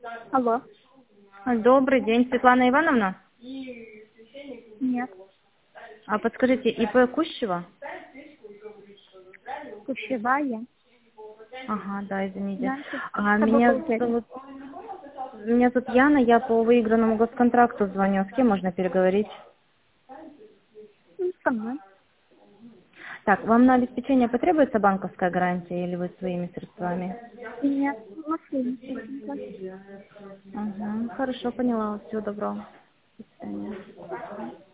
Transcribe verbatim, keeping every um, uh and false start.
Алло. Добрый день, Светлана Ивановна. Нет. А подскажите, ИП Кущева? Кущевая. Ага, да, извините. Да, что А, что вы меня получаете? зовут, меня зовут Яна, я по выигранному госконтракту звоню. С кем можно переговорить? Ну, со мной. Так, вам на обеспечение потребуется банковская гарантия или вы своими средствами? Нет. Машина. Машинка. Ага, хорошо, поняла. Всего доброго. До свидания.